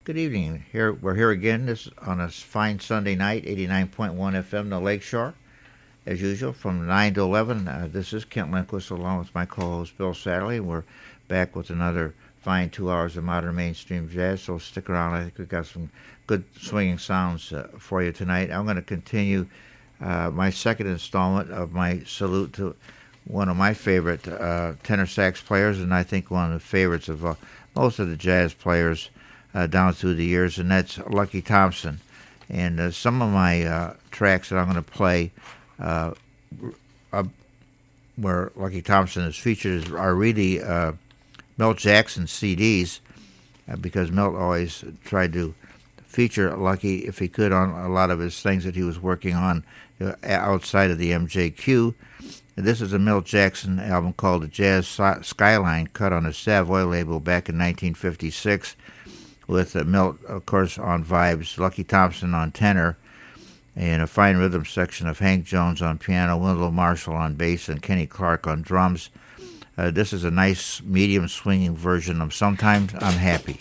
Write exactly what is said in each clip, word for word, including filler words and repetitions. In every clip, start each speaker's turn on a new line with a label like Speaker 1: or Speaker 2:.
Speaker 1: Good evening. Here we're here again. This on a fine Sunday night, eighty-nine point one F M, the Lakeshore, as usual, from nine to eleven. Uh, this is Kent Lindquist, along with my co-host Bill Satterley. We're back with another fine two hours of modern mainstream jazz. So stick around. I think we've got some good swinging sounds uh, for you tonight. I'm going to continue uh, my second installment of my salute to one of my favorite uh, tenor sax players, and I think one of the favorites of uh, most of the jazz players Uh, down through the years, and that's Lucky Thompson. And uh, some of my uh, tracks that I'm going to play uh, uh, where Lucky Thompson is featured are really uh, Milt Jackson C Ds, uh, because Milt always tried to feature Lucky, if he could, on a lot of his things that he was working on uh, outside of the M J Q. And this is a Milt Jackson album called The Jazz Skyline, cut on a Savoy label back in nineteen fifty-six. With uh, Milt, of course, on vibes, Lucky Thompson on tenor, and a fine rhythm section of Hank Jones on piano, Wendell Marshall on bass, and Kenny Clark on drums. Uh, this is a nice medium swinging version of Sometimes I'm Happy.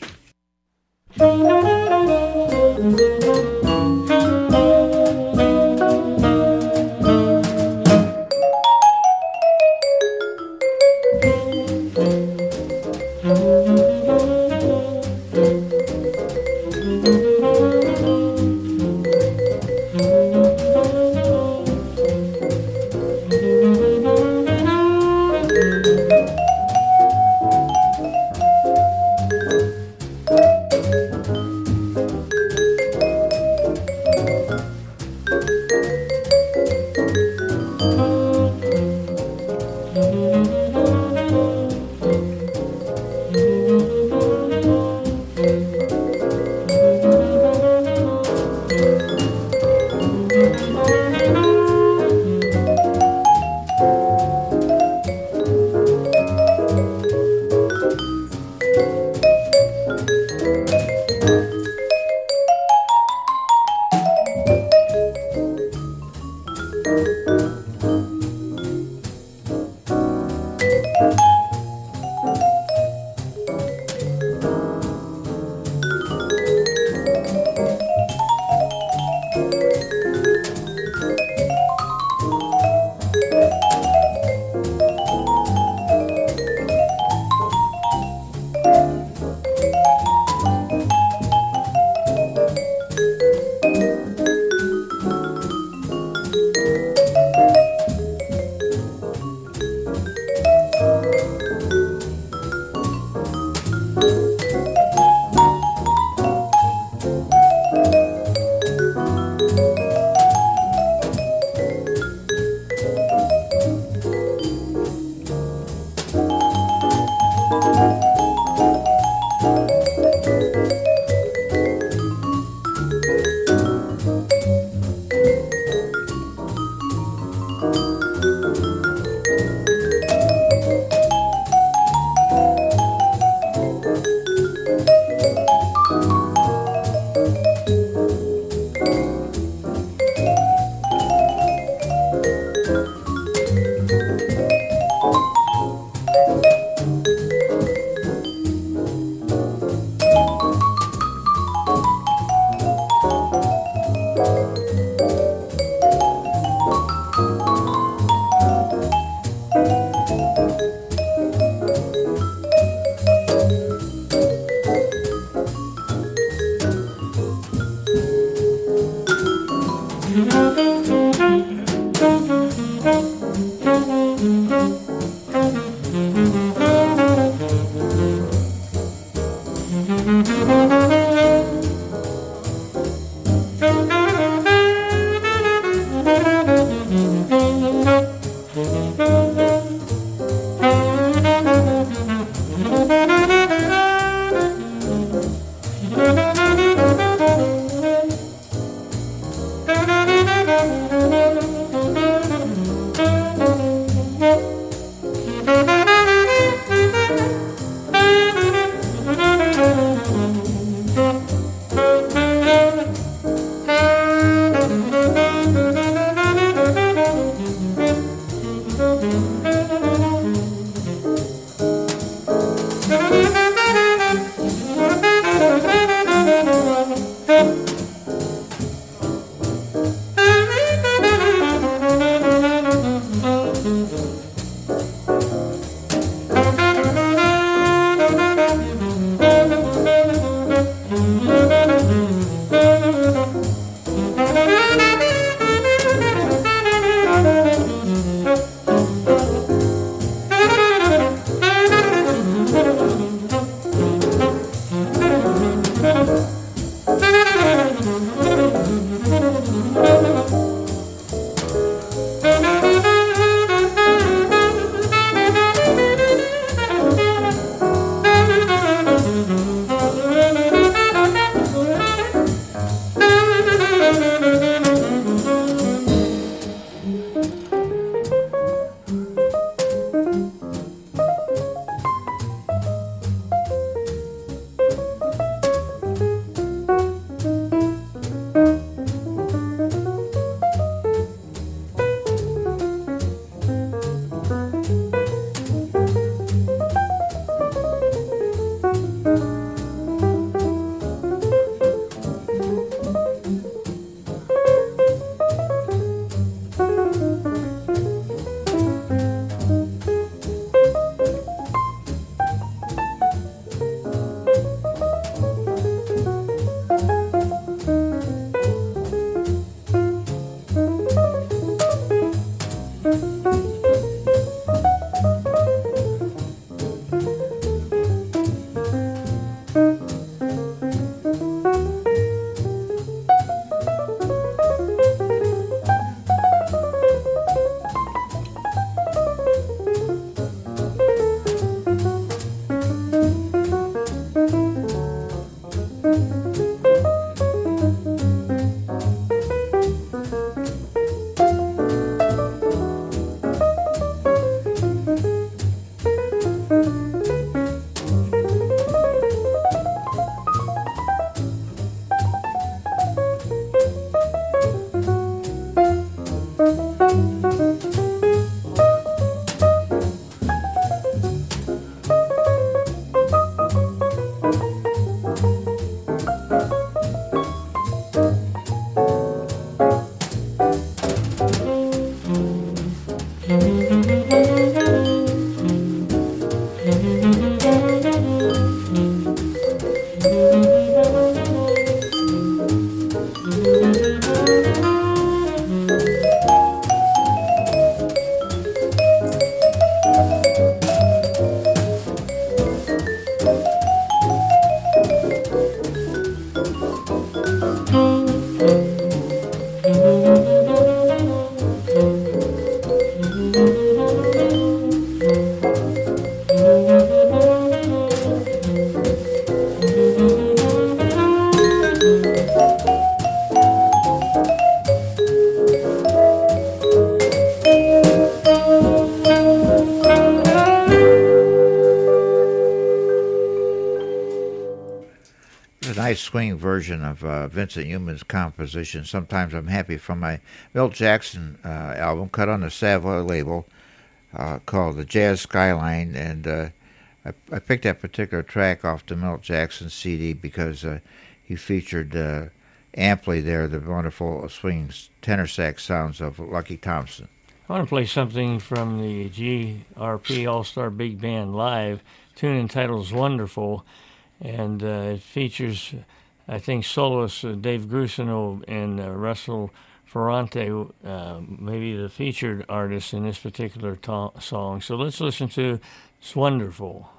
Speaker 1: Nice swing version of uh, Vincent Youmans' composition, Sometimes I'm Happy, from my Milt Jackson uh, album, cut on the Savoy label, uh, called The Jazz Skyline. And uh, I, I picked that particular track off the Milt Jackson C D because uh, he featured uh, amply there the wonderful swing tenor sax sounds of Lucky Thompson.
Speaker 2: I want to play something from the G R P All-Star Big Band Live, tune entitled Wonderful. And uh, it features, I think, soloists uh, Dave Grusino and uh, Russell Ferrante, uh, maybe the featured artists in this particular to- song. So let's listen to It's Wonderful.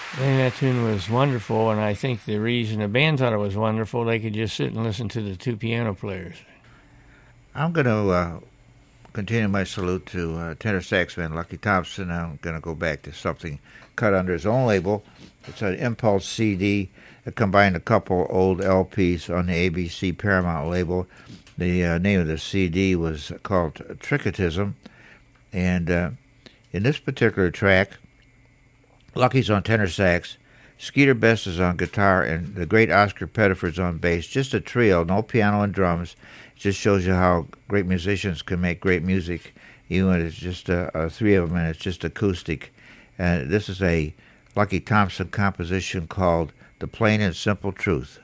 Speaker 2: I think that tune was wonderful, and I think the reason the band thought it was wonderful, they could just sit and listen to the two piano players.
Speaker 1: I'm going to uh, continue my salute to uh, tenor saxman Lucky Thompson. I'm going to go back to something cut under his own label. It's an Impulse C D that combined a couple old L Ps on the A B C Paramount label. The uh, name of the C D was called Tricketism, and uh, in this particular track, Lucky's on tenor sax, Skeeter Best is on guitar, and the great Oscar Pettiford's on bass. Just a trio, no piano and drums. It just shows you how great musicians can make great music, even when it's just uh, uh, three of them and it's just acoustic. Uh, this is a Lucky Thompson composition called The Plain and Simple Truth.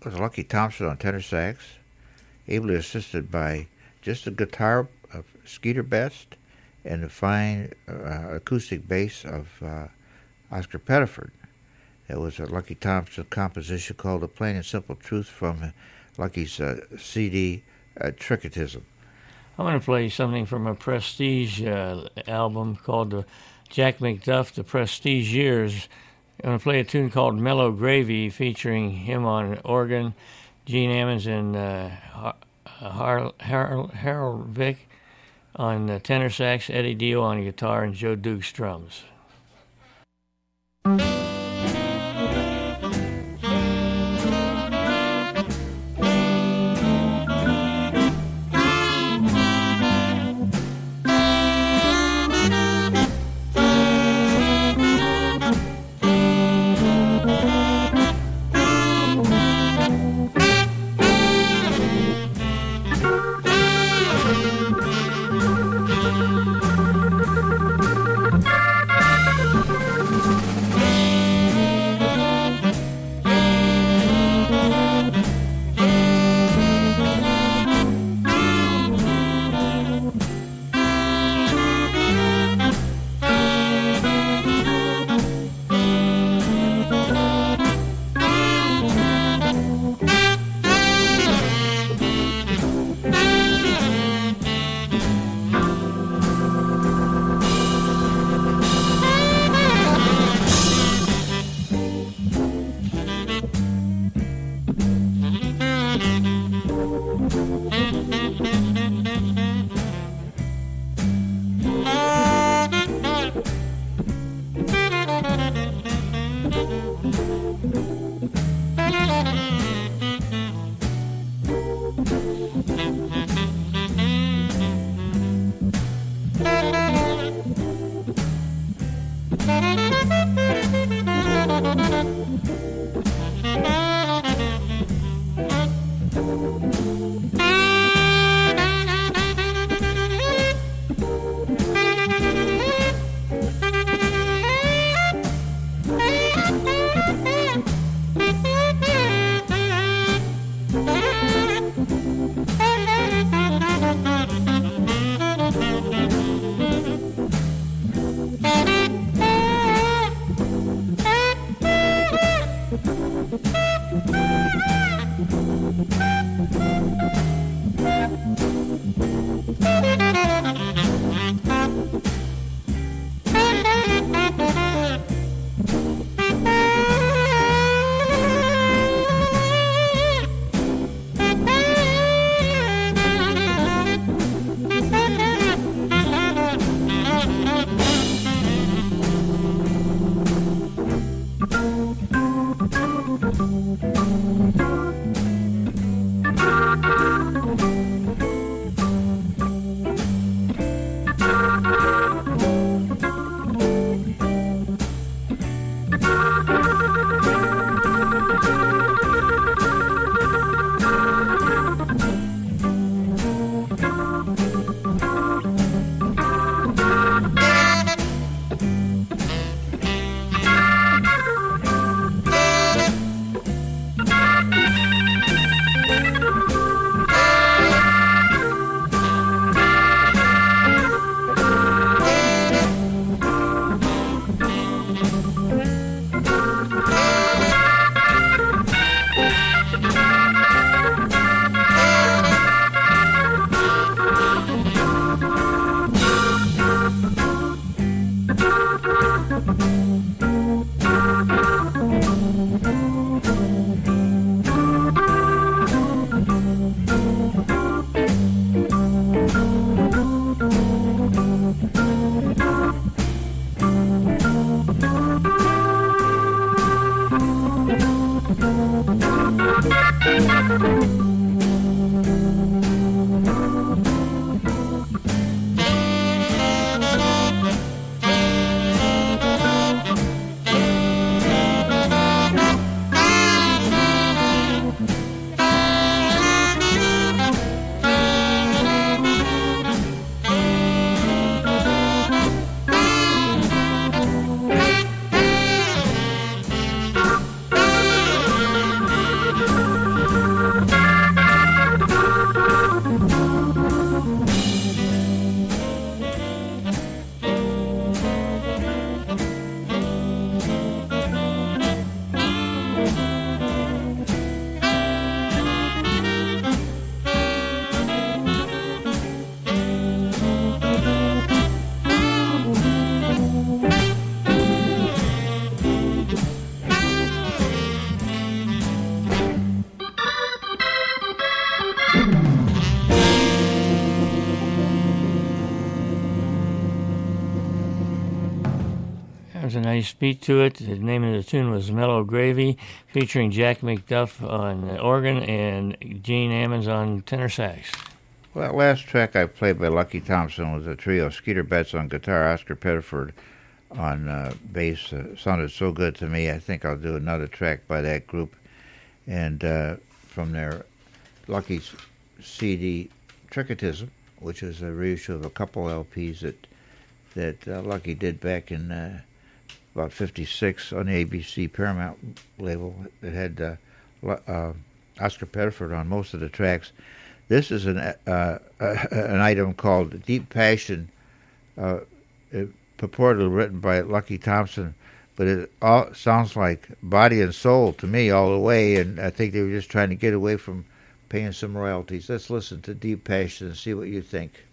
Speaker 1: was Lucky Thompson on tenor sax, ably assisted by just a guitar of Skeeter Best and the fine uh, acoustic bass of uh, Oscar Pettiford. It was a Lucky Thompson composition called The Plain and Simple Truth from Lucky's uh, C D, uh, Tricketism.
Speaker 2: I'm going to play something from a Prestige uh, album called the Jack McDuff, The Prestige Years. I'm going to play a tune called Mellow Gravy featuring him on organ, Gene Ammons and uh, Har- Har- Har- Harold Vick on uh, tenor sax, Eddie Dio on guitar, and Joe Dukes drums. a nice beat to it. The name of the tune was Mellow Gravy, featuring Jack McDuff on the organ and Gene Ammons on tenor sax.
Speaker 1: Well, that last track I played by Lucky Thompson was a trio. Skeeter Betts on guitar, Oscar Pettiford on uh, bass. Uh, sounded so good to me. I think I'll do another track by that group. And uh, from their Lucky's C D, Tricketism, which is a reissue of a couple L Ps that that uh, Lucky did back in uh, about fifty-six on the A B C Paramount label that had uh, uh, Oscar Pettiford on most of the tracks. This is an uh, uh, an item called Deep Passion, uh, purportedly written by Lucky Thompson, but it all sounds like Body and Soul to me all the way, and I think they were just trying to get away from paying some royalties. Let's listen to Deep Passion and see what you think.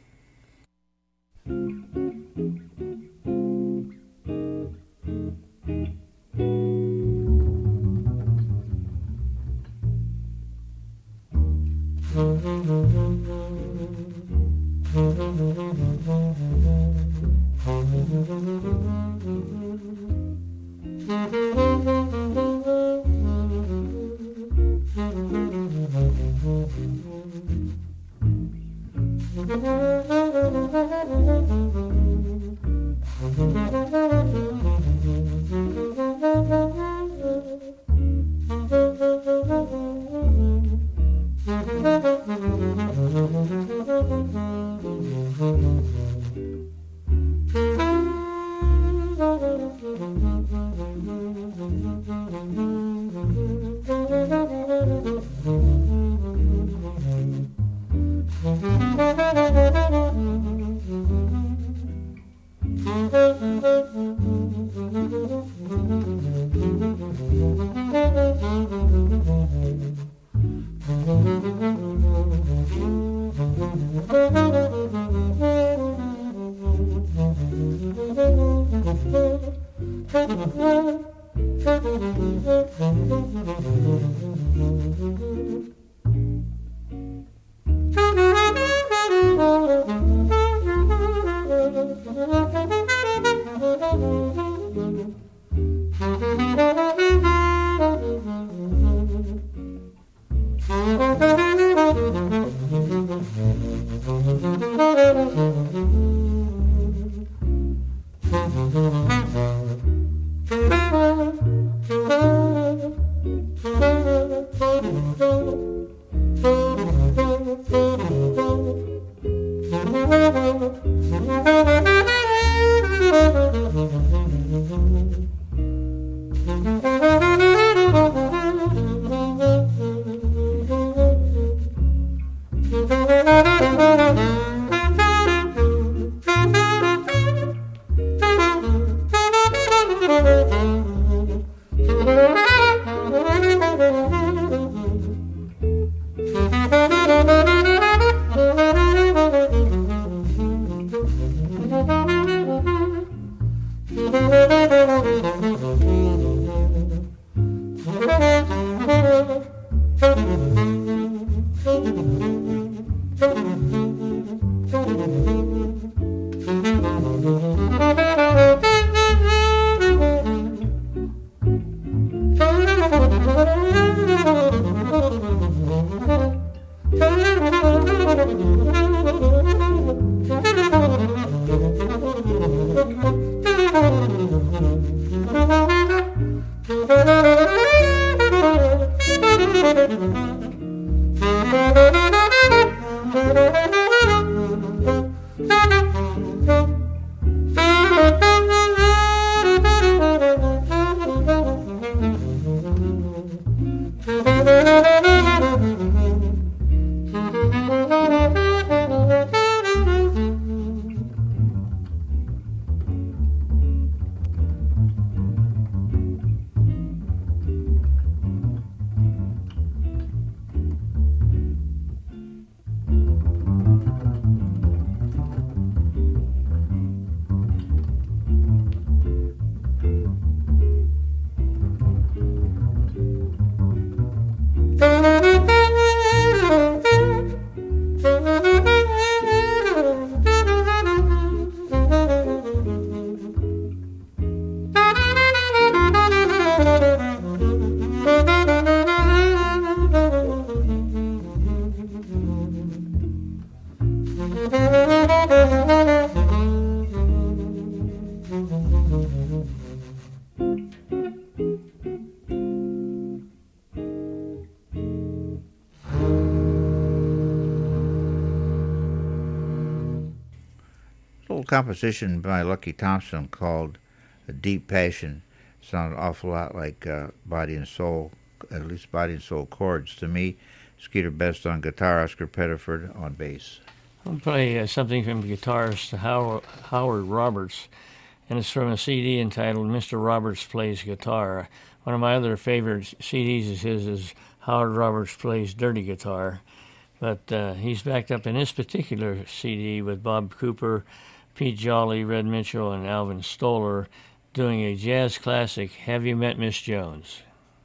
Speaker 1: composition by Lucky Thompson called Deep Passion. Sounds an awful lot like uh, Body and Soul, at least Body and Soul chords to me. Skeeter Best on guitar, Oscar Pettiford on bass.
Speaker 2: I'll play uh, something from guitarist Howard, Howard Roberts, and it's from a C D entitled Mister Roberts Plays Guitar. One of my other favorite C Ds is his is Howard Roberts Plays Dirty Guitar, but uh, he's backed up in this particular C D with Bob Cooper, Pete Jolly, Red Mitchell, and Alvin Stoller doing a jazz classic, Have You Met Miss Jones?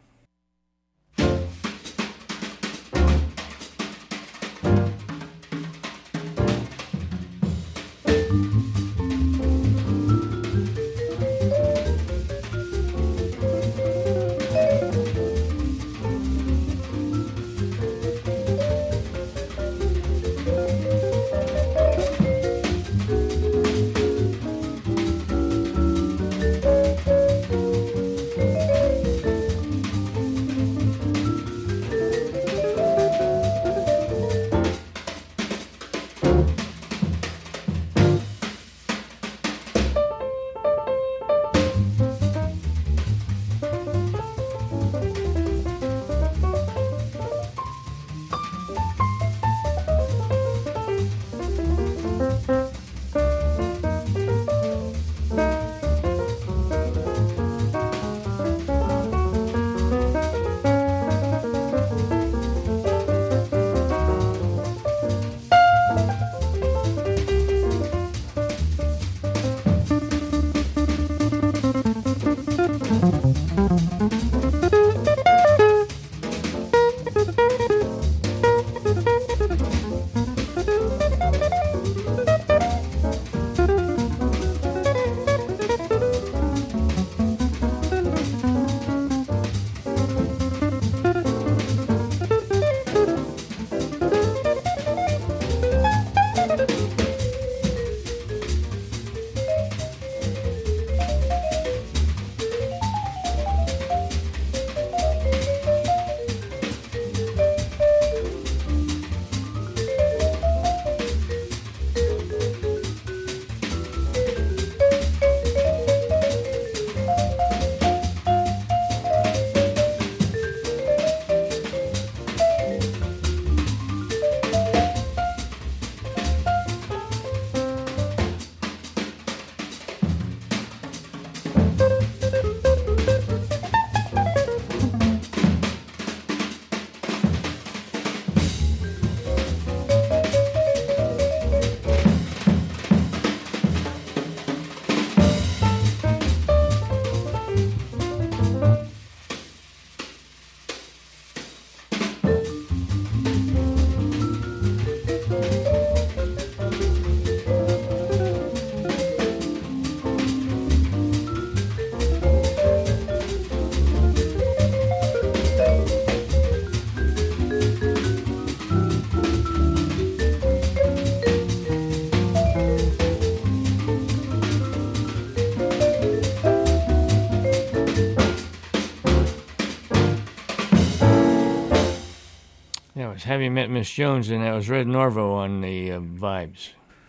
Speaker 2: Have You Met Miss Jones? And that was Red Norvo on the uh, vibes.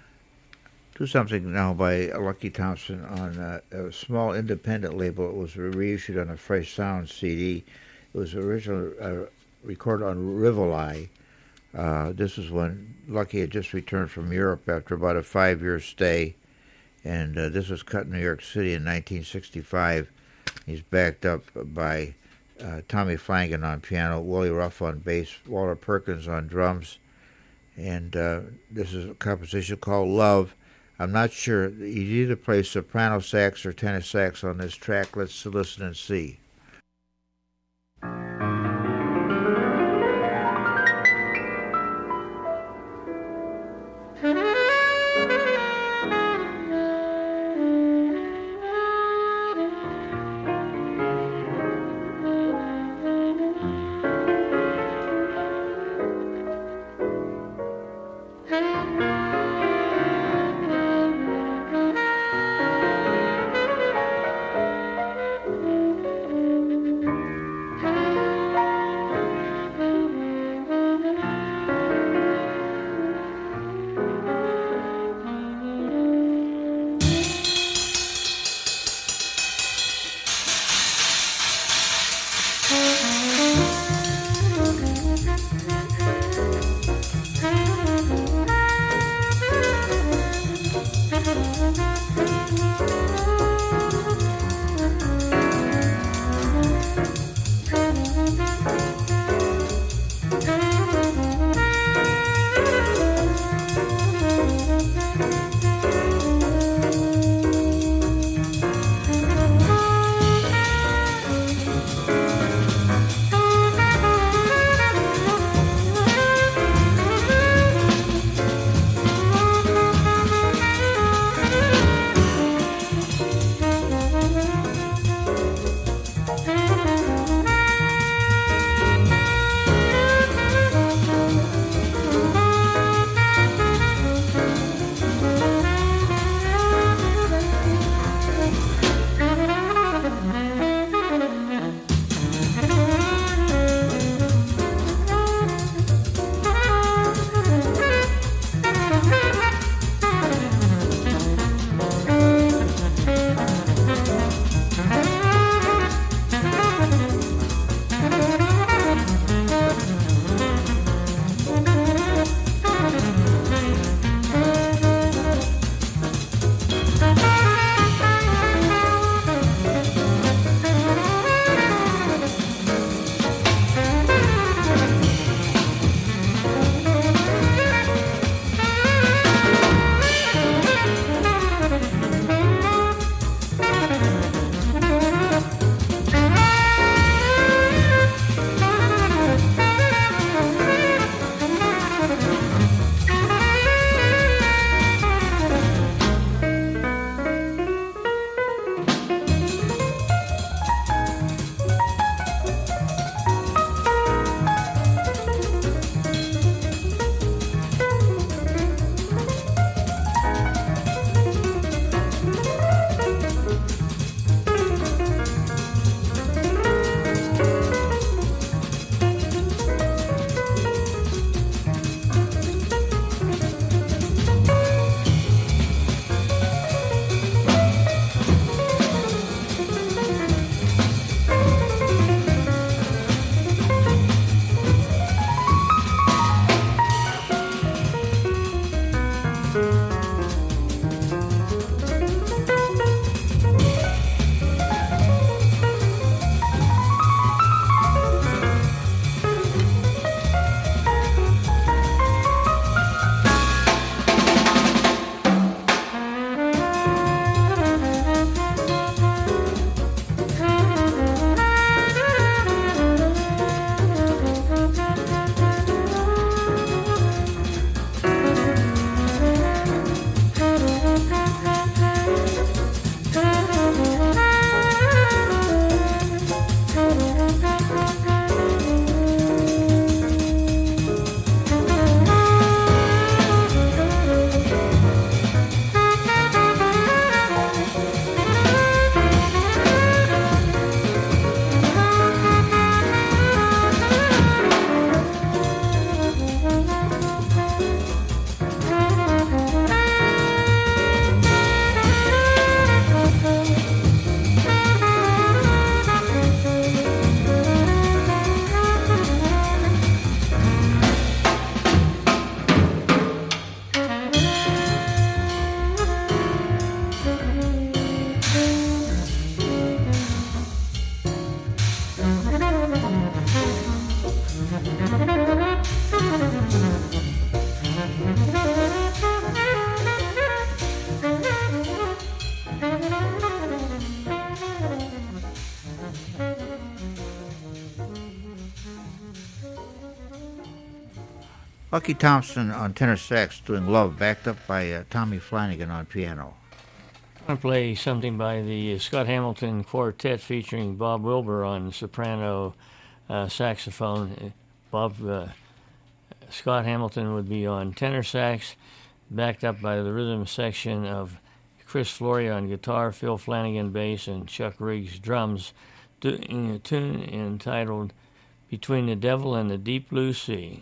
Speaker 1: Do something now by Lucky Thompson on uh, a small independent label. It was reissued on a Fresh Sound C D. It was originally uh, recorded on Rivoli. Uh, this was when Lucky had just returned from Europe after about a five-year stay, and uh, this was cut in New York City in nineteen sixty-five. He's backed up by uh, Tommy Flanagan on piano, Willie Ruff on bass, Walter Perkins on drums, and uh, this is a composition called Love. I'm not sure. You either play soprano sax or tenor sax on this track. Let's listen and see. Bucky Thompson on tenor sax doing Love, backed up by uh, Tommy Flanagan on piano.
Speaker 2: I'm going to play something by the Scott Hamilton Quartet featuring Bob Wilbur on soprano uh, saxophone. Bob uh, Scott Hamilton would be on tenor sax, backed up by the rhythm section of Chris Floria on guitar, Phil Flanagan bass, and Chuck Riggs drums, doing a tune entitled Between the Devil and the Deep Blue Sea.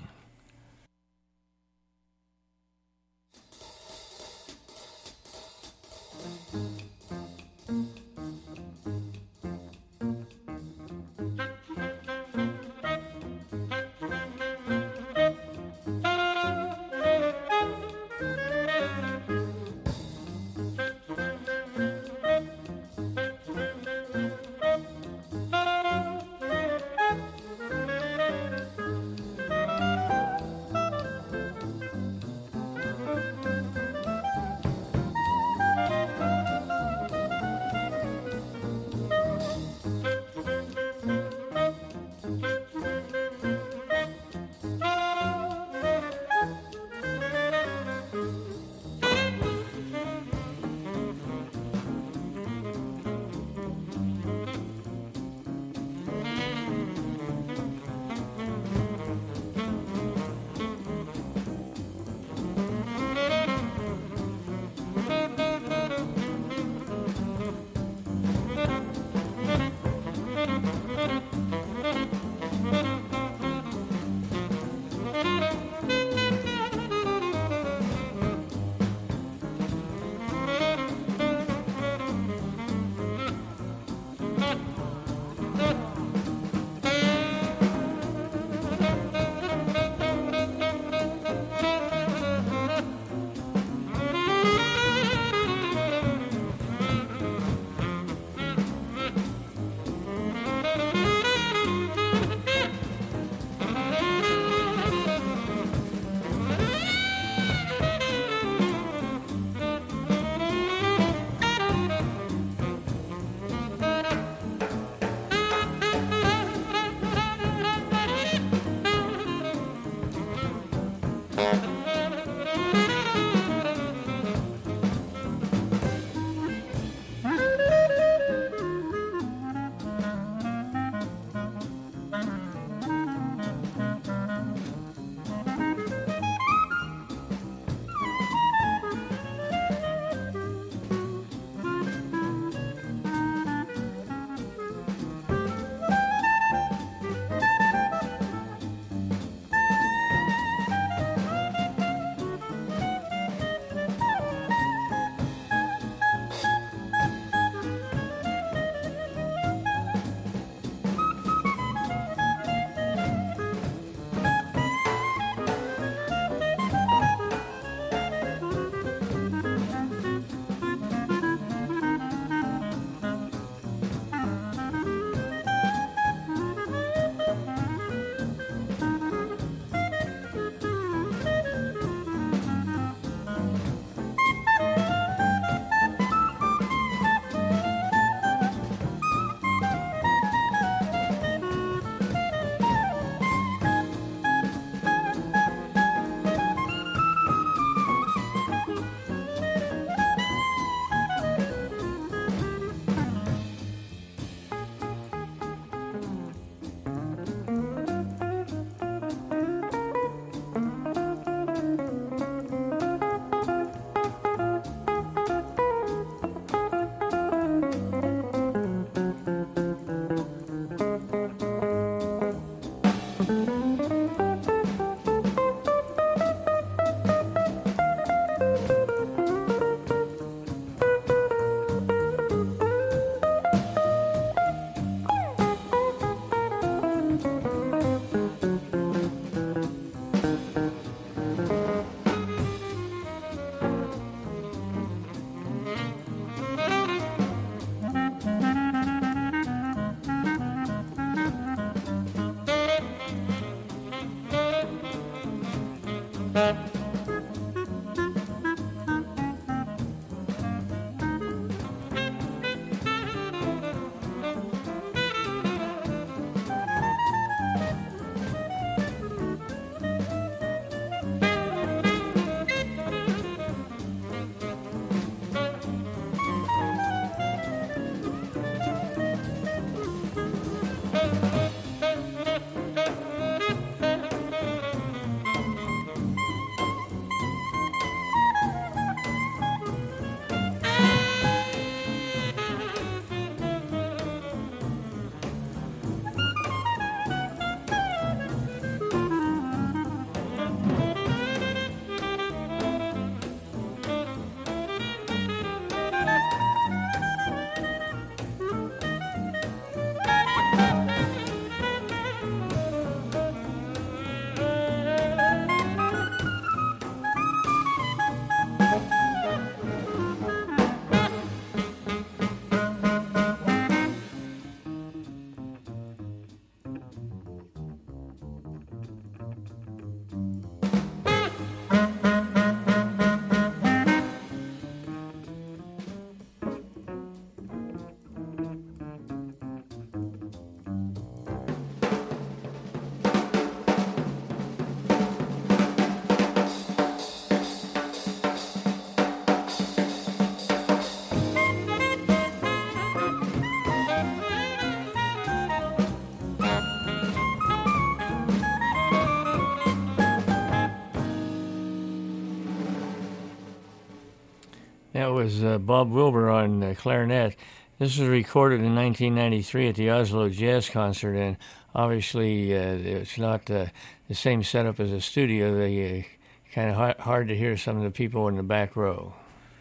Speaker 2: That was uh, Bob Wilbur on uh, clarinet. This was recorded in nineteen ninety-three at the Oslo Jazz Concert, and obviously uh, it's not uh, the same setup as a studio. They uh, kind of hard, hard to hear some of the people in the back row.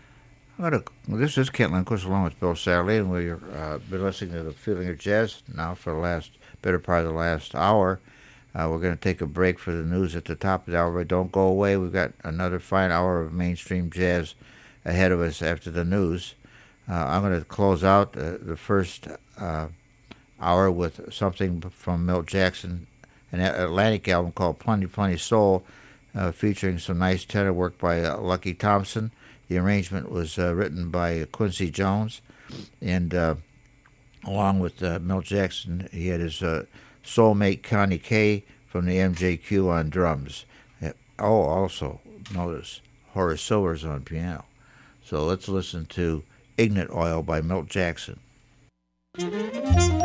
Speaker 1: Well, this is Kent Lindquist along with Bill Sadley, and we've uh, been listening to the Feeling of Jazz now for the last better part of the last hour. Uh, we're going to take a break for the news at the top of the hour, but don't go away. We've got another fine hour of mainstream jazz ahead of us after the news. Uh, I'm going to close out uh, the first uh, hour with something from Milt Jackson, an Atlantic album called Plenty Plenty Soul, uh, featuring some nice tenor work by uh, Lucky Thompson. The arrangement was uh, written by Quincy Jones, and uh, along with uh, Milt Jackson, he had his uh, soulmate Connie Kay from the M J Q on drums. Uh, oh, also notice Horace Silver's on piano. So let's listen to Ignorant Oil by Milt Jackson.